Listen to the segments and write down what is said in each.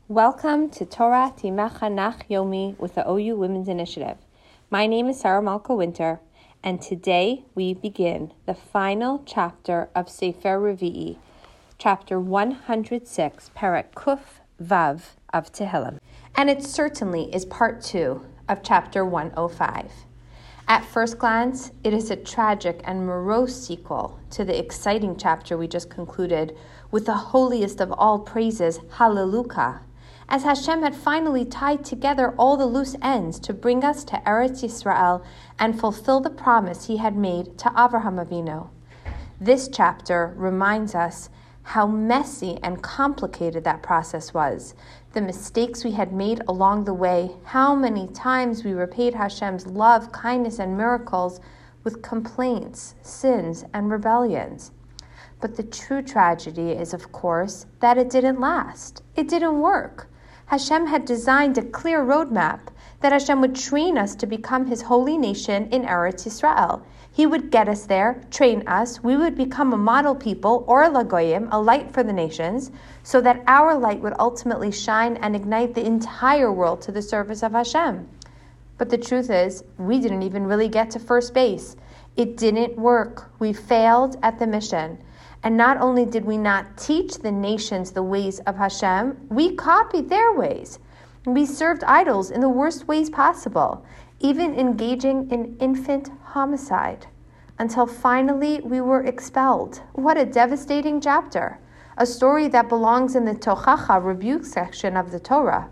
Welcome to Torah Timachanach Yomi with the OU Women's Initiative. My name is Sarah Malka Winter, and today we begin the final chapter of Sefer Revi'i, chapter 106, Perek Kuf Vav of Tehillim. And it certainly is part 2 of chapter 105. At first glance, it is a tragic and morose sequel to the exciting chapter we just concluded with the holiest of all praises, Hallelujah, as Hashem had finally tied together all the loose ends to bring us to Eretz Yisrael and fulfill the promise he had made to Avraham Avinu. This chapter reminds us how messy and complicated that process was, the mistakes we had made along the way, how many times we repaid Hashem's love, kindness, and miracles with complaints, sins, and rebellions. But the true tragedy is, of course, that it didn't last. It didn't work. Hashem had designed a clear roadmap that Hashem would train us to become His holy nation in Eretz Yisrael. He would get us there, train us, we would become a model people, or Lagoyim, a light for the nations, so that our light would ultimately shine and ignite the entire world to the service of Hashem. But the truth is, we didn't even really get to first base. It didn't work. We failed at the mission. And not only did we not teach the nations the ways of Hashem, we copied their ways. We served idols in the worst ways possible, even engaging in infant homicide, until finally we were expelled. What a devastating chapter. A story that belongs in the Tochacha rebuke section of the Torah,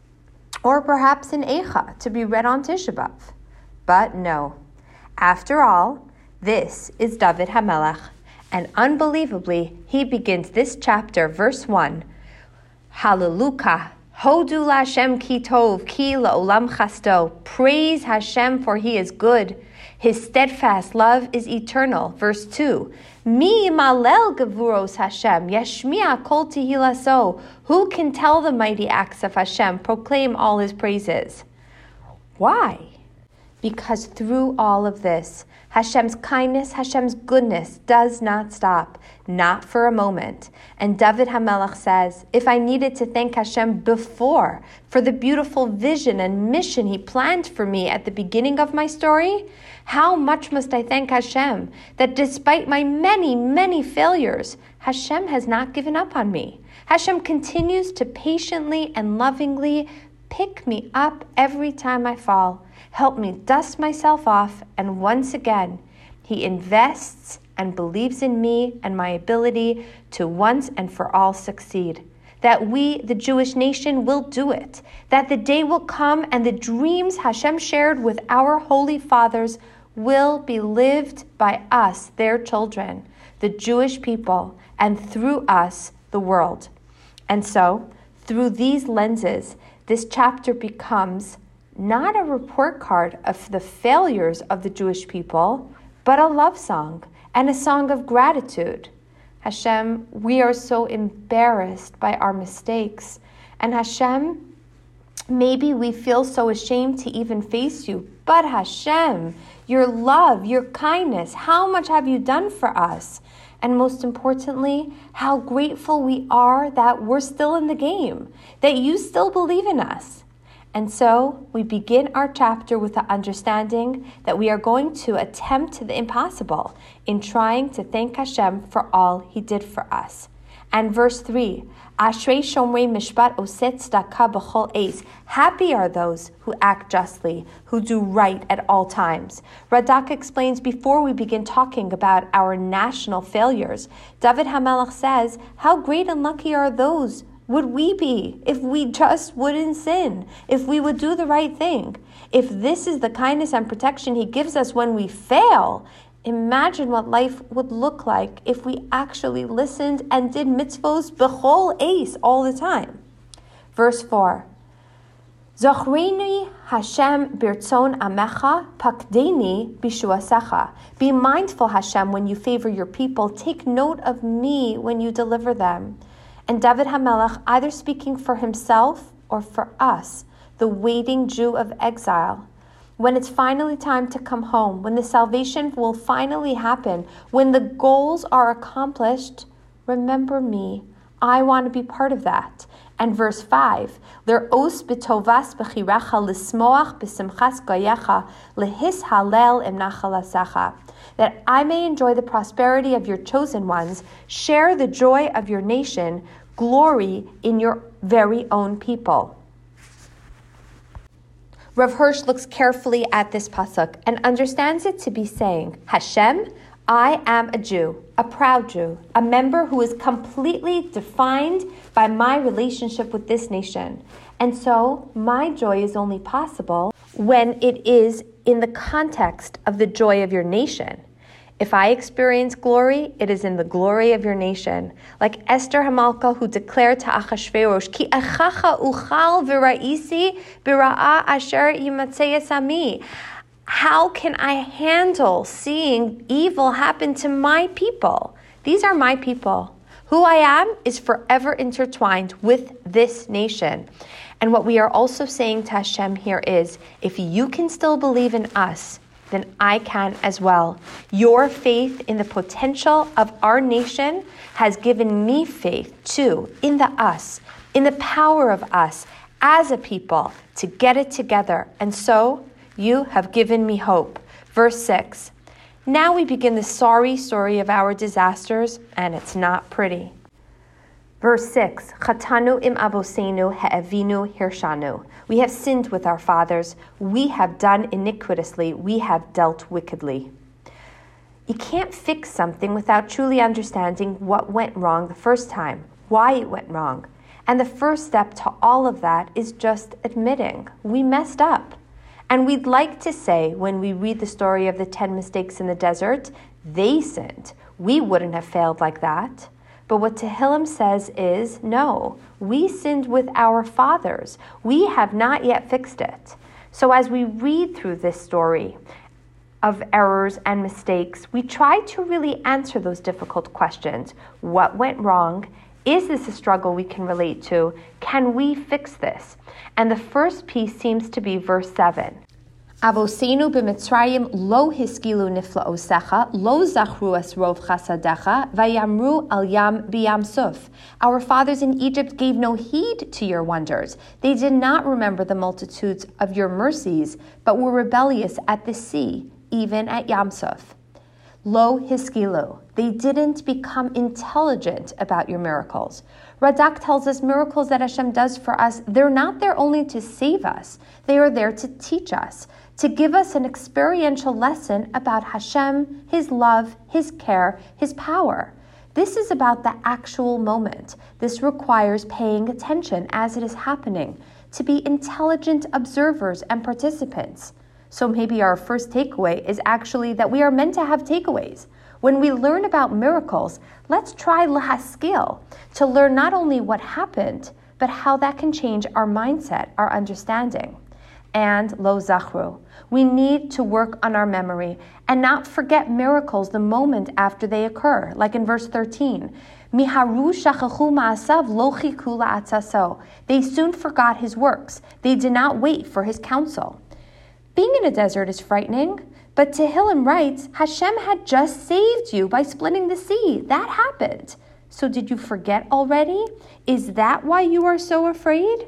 or perhaps in Eicha to be read on Tisha B'Av. But no. After all, this is David HaMelech. And unbelievably, he begins this chapter, verse 1, Hallelujah, Hodu Lashem ki tov, ki la'olam chasto. Praise Hashem, for he is good. His steadfast love is eternal. Verse 2, Mi malel gevuros Hashem, yashmi'a kol tehilaso. Who can tell the mighty acts of Hashem, proclaim all his praises? Why? Because through all of this, Hashem's kindness, Hashem's goodness does not stop, not for a moment. And David HaMelech says, if I needed to thank Hashem before for the beautiful vision and mission he planned for me at the beginning of my story, how much must I thank Hashem that despite my many, many failures, Hashem has not given up on me. Hashem continues to patiently and lovingly pick me up every time I fall. Help me dust myself off, and once again, he invests and believes in me and my ability to once and for all succeed. That we, the Jewish nation, will do it. That the day will come and the dreams Hashem shared with our holy fathers will be lived by us, their children, the Jewish people, and through us, the world. And so, through these lenses, this chapter becomes not a report card of the failures of the Jewish people, but a love song and a song of gratitude. Hashem, we are so embarrassed by our mistakes. And Hashem, maybe we feel so ashamed to even face you. But Hashem, your love, your kindness, how much have you done for us? And most importantly, how grateful we are that we're still in the game, that you still believe in us. And so we begin our chapter with the understanding that we are going to attempt the impossible in trying to thank Hashem for all he did for us. And verse 3, Ashrei Shomrei Mishpat Oset Tzedakah B'chol Eis. Happy are those who act justly, who do right at all times. Radak explains before we begin talking about our national failures. David HaMelech says, how great and lucky are those would we be if we just wouldn't sin, if we would do the right thing. If this is the kindness and protection he gives us when we fail, imagine what life would look like if we actually listened and did mitzvos b'chol eis all the time. Verse 4, Zochreini Hashem birtzon amecha pakdeni bishuasecha. Be mindful, Hashem, when you favor your people. Take note of me when you deliver them. And David HaMelech, either speaking for himself or for us, the waiting Jew of exile, when it's finally time to come home, when the salvation will finally happen, when the goals are accomplished, remember me. I want to be part of that. And verse 5, L'ros b'tovas b'chirecha l'smoach b'simchas goyecha lehis halel im nachalasecha. That I may enjoy the prosperity of your chosen ones, share the joy of your nation, glory in your very own people. Rav Hirsch looks carefully at this pasuk and understands it to be saying, Hashem, I am a Jew, a proud Jew, a member who is completely defined by my relationship with this nation. And so my joy is only possible when it is in the context of the joy of your nation. If I experience glory, it is in the glory of your nation. Like Esther Hamalka, who declared to Achashverosh, Ki echacha uchal v'ra'isi b'ra'a asher yimatzei ami. How can I handle seeing evil happen to my people? These are my people. Who I am is forever intertwined with this nation. And what we are also saying to Hashem here is, if you can still believe in us, then I can as well. Your faith in the potential of our nation has given me faith too, in the us, in the power of us as a people to get it together. And so you have given me hope. Verse 6. Now we begin the sorry story of our disasters, and it's not pretty. Verse 6, Chatanu im aboseinu ha'avinu hirshanu. We have sinned with our fathers. We have done iniquitously. We have dealt wickedly. You can't fix something without truly understanding what went wrong the first time, why it went wrong. And the first step to all of that is just admitting we messed up. And we'd like to say, when we read the story of the 10 mistakes in the desert, they sinned. We wouldn't have failed like that. But what Tehillim says is, no, we sinned with our fathers. We have not yet fixed it. So as we read through this story of errors and mistakes, we try to really answer those difficult questions. What went wrong? Is this a struggle we can relate to? Can we fix this? And the first piece seems to be verse 7. Avosenu b'Mitzrayim lo hiskilu niflaosecha, lo zachru es rov chasadecha, vayamru al yam b'yam suf. Our fathers in Egypt gave no heed to your wonders. They did not remember the multitudes of your mercies, but were rebellious at the sea, even at Yam Suf. Lo hiskilu. They didn't become intelligent about your miracles. Radak tells us miracles that Hashem does for us, they're not there only to save us. They are there to teach us, to give us an experiential lesson about Hashem, His love, His care, His power. This is about the actual moment. This requires paying attention as it is happening, to be intelligent observers and participants. So maybe our first takeaway is actually that we are meant to have takeaways. When we learn about miracles, let's try lahaskil, to learn not only what happened, but how that can change our mindset, our understanding. And lo zachru. We need to work on our memory and not forget miracles the moment after they occur, like in verse 13. Miharu shachachu ma'asav lo chiku la'atzaso. They soon forgot his works. They did not wait for his counsel. Being in a desert is frightening, but Tehillim writes, Hashem had just saved you by splitting the sea. That happened. So did you forget already? Is that why you are so afraid?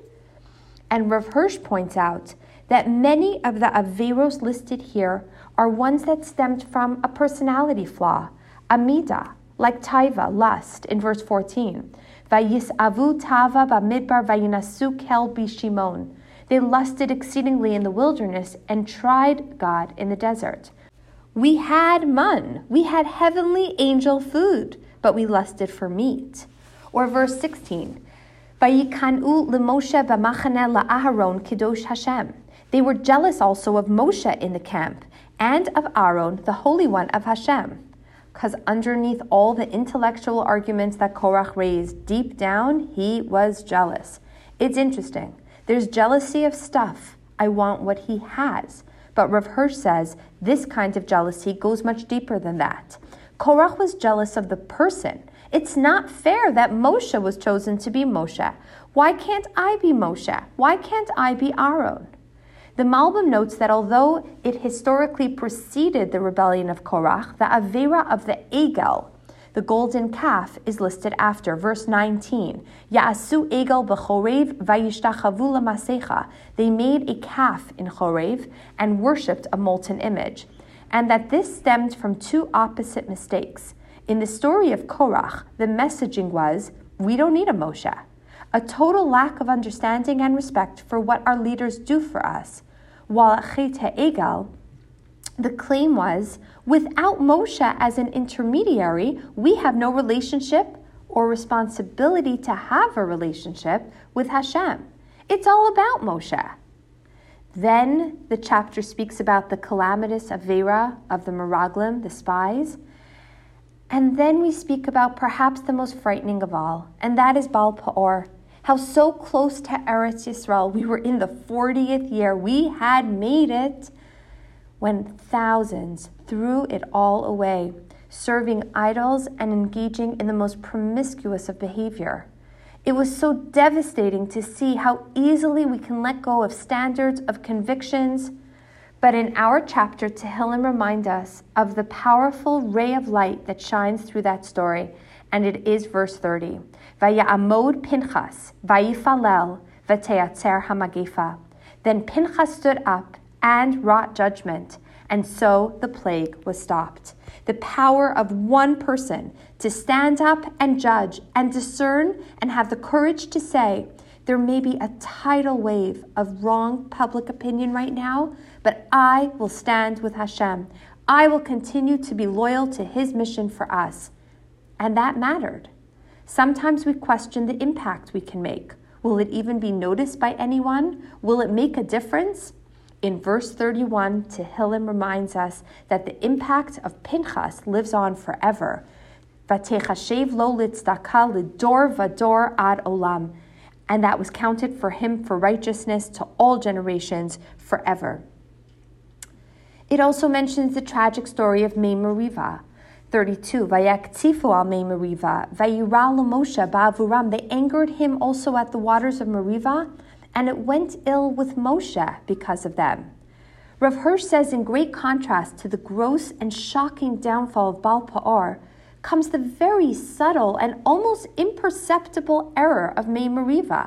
And Rav Hirsch points out that many of the averos listed here are ones that stemmed from a personality flaw, amida, like taiva, lust, in verse 14. Vayisavu tava bamidbar vayinasu kel bishimon. They lusted exceedingly in the wilderness and tried God in the desert. We had man, we had heavenly angel food, but we lusted for meat. Or verse 16, Vayikanu l'Moshe b'machane la'Aharon kidosh Hashem. They were jealous also of Moshe in the camp and of Aaron, the Holy One of Hashem. Because underneath all the intellectual arguments that Korach raised, deep down, he was jealous. It's interesting. There's jealousy of stuff. I want what he has. But Rav Hirsch says this kind of jealousy goes much deeper than that. Korach was jealous of the person. It's not fair that Moshe was chosen to be Moshe. Why can't I be Moshe? Why can't I be Aaron? The Malbim notes that although it historically preceded the rebellion of Korach, the Avera of the Egel, The golden calf is listed after. Verse 19, Ya'asu egel b'chorev vayishtachavu lamasecha. They made a calf in Chorev and worshipped a molten image. And that this stemmed from two opposite mistakes. In the story of Korach, the messaging was, we don't need a Moshe. A total lack of understanding and respect for what our leaders do for us. While at Chet HaEgel, the claim was, without Moshe as an intermediary, we have no relationship or responsibility to have a relationship with Hashem. It's all about Moshe. Then the chapter speaks about the calamitous Avera of the Meraglim, the spies. And then we speak about perhaps the most frightening of all, and that is Baal Peor. How so close to Eretz Yisrael, we were in the 40th year, we had made it, when thousands threw it all away, serving idols and engaging in the most promiscuous of behavior. It was so devastating to see how easily we can let go of standards, of convictions. But in our chapter, Tehillim remind us of the powerful ray of light that shines through that story, and it is verse 30. Vaya'amod Pinchas, vayifalel, v'te'atzer hamagefa. Then Pinchas stood up and wrought judgment, and so the plague was stopped. The power of one person to stand up and judge and discern and have the courage to say, there may be a tidal wave of wrong public opinion right now, but I will stand with Hashem. I will continue to be loyal to His mission for us. And that mattered. Sometimes we question the impact we can make. Will it even be noticed by anyone? Will it make a difference? In verse 31, Tehillim reminds us that the impact of Pinchas lives on forever. Vatechashev lo litzdaka lidor vador ad olam. And that was counted for him for righteousness to all generations forever. It also mentions the tragic story of Mei Meriva. 32, Vayaktifu al Mei Meriva, Vayira Moshe ba'avuram. They angered him also at the waters of Meriva, and it went ill with Moshe because of them. Rav Hirsch says, in great contrast to the gross and shocking downfall of Baal Peor, comes the very subtle and almost imperceptible error of Mei Meriva.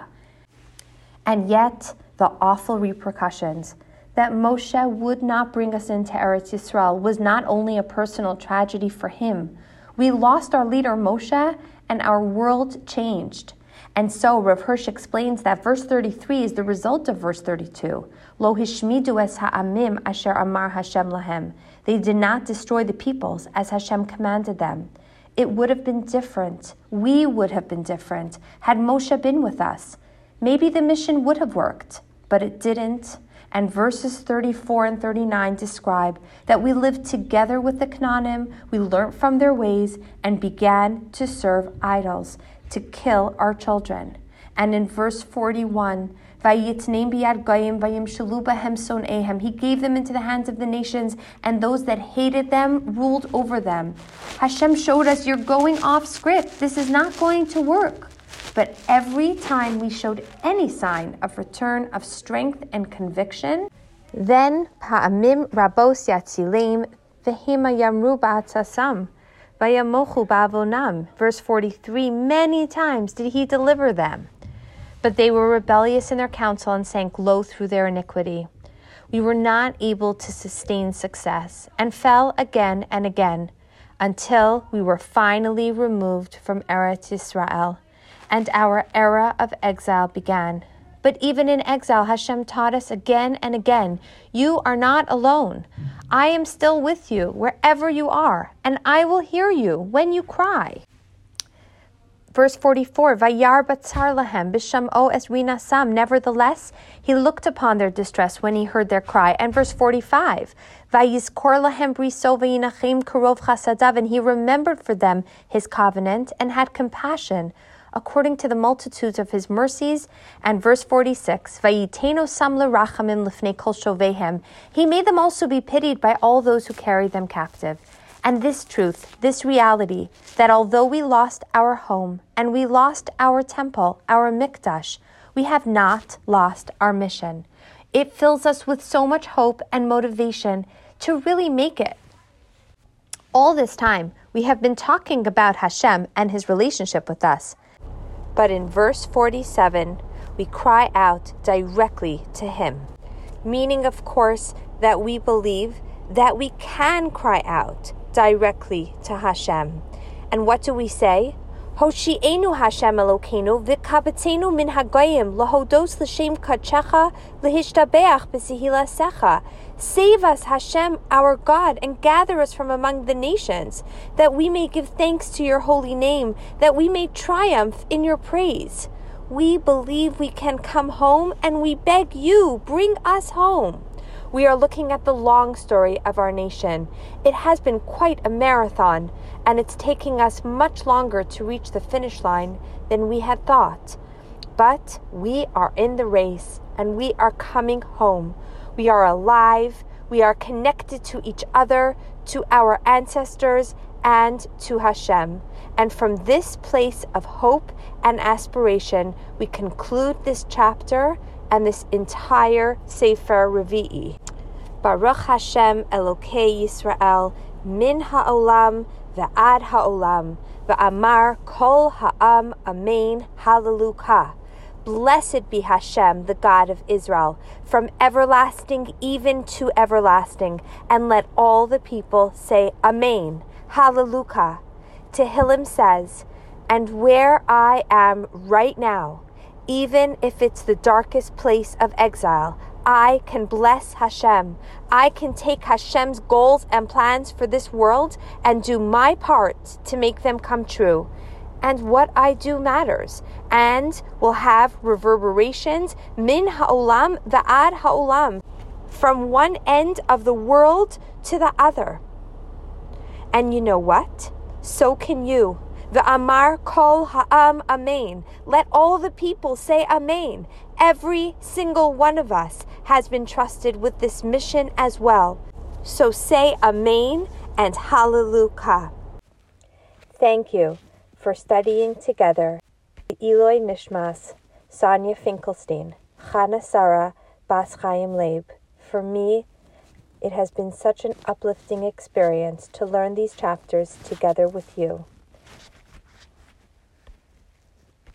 And yet, the awful repercussions that Moshe would not bring us into Eretz Yisrael was not only a personal tragedy for him. We lost our leader Moshe, and our world changed. And so Rav Hirsch explains that verse 33 is the result of verse 32. Lo hishmidu es ha'amim asher amar Hashem lahem. They did not destroy the peoples as Hashem commanded them. It would have been different. We would have been different had Moshe been with us. Maybe the mission would have worked, but it didn't. And verses 34 and 39 describe that we lived together with the Canaanim, we learned from their ways, and began to serve idols, to kill our children. And in verse 41, Vayitneim biyad goyim vayimshalu bahem son'ehem. He gave them into the hands of the nations, and those that hated them ruled over them. Hashem showed us, you're going off script. This is not going to work. But every time we showed any sign of return of strength and conviction, then pa'amim rabos yatzilim v'hima yamru ba'atzasam v'yamochu ba'avonam. Verse 43, many times did he deliver them. But they were rebellious in their counsel and sank low through their iniquity. We were not able to sustain success and fell again and again until we were finally removed from Eretz Yisrael, and our era of exile began. But even in exile, Hashem taught us again and again, you are not alone. I am still with you wherever you are, and I will hear you when you cry. Verse 44, Vayar batzar lahem b'sham'o es rinasam. Nevertheless, he looked upon their distress when he heard their cry. And verse 45, Vayizkor lahem briso v'yinachem karov chasadav. And he remembered for them his covenant and had compassion according to the multitudes of his mercies. And verse 46, Vayiteno sam lerachamim lifnei kol shovehem. He made them also be pitied by all those who carried them captive. And this truth, this reality, that although we lost our home and we lost our temple, our mikdash, we have not lost our mission. It fills us with so much hope and motivation to really make it. All this time, we have been talking about Hashem and His relationship with us. But in verse 47, we cry out directly to Him. Meaning, of course, that we believe that we can cry out directly to Hashem. And what do we say? Hoshi'enu Hashem Elokeinu v'kabetzenu min hagoyim lahodos l'shem kachecha lehishtabeach b'sehilasecha. Save us, Hashem, our God, and gather us from among the nations, that we may give thanks to your holy name, that we may triumph in your praise. We believe we can come home, and we beg you, bring us home. We are looking at the long story of our nation. It has been quite a marathon, and it's taking us much longer to reach the finish line than we had thought. But we are in the race, and we are coming home. We are alive, we are connected to each other, to our ancestors, and to Hashem. And from this place of hope and aspiration, we conclude this chapter and this entire Sefer Revi'i. Baruch Hashem Elokei Yisrael, min ha'olam ve'ad ha'olam, ve'amar kol ha'am amen hallelujah. Blessed be Hashem, the God of Israel, from everlasting even to everlasting, and let all the people say Amen, Hallelujah. Tehillim says, and where I am right now, even if it's the darkest place of exile, I can bless Hashem. I can take Hashem's goals and plans for this world and do my part to make them come true. And what I do matters and will have reverberations min ha'olam va'ad ha'olam, from one end of the world to the other. And you know what? So can you. V'amar kol ha'am amen. Let all the people say amen. Every single one of us has been trusted with this mission as well. So say amen and hallelujah. Thank you for studying together. Eloi Nishmas, Sonia Finkelstein, Chana Sarah, Bas Chaim Leib. For me, it has been such an uplifting experience to learn these chapters together with you.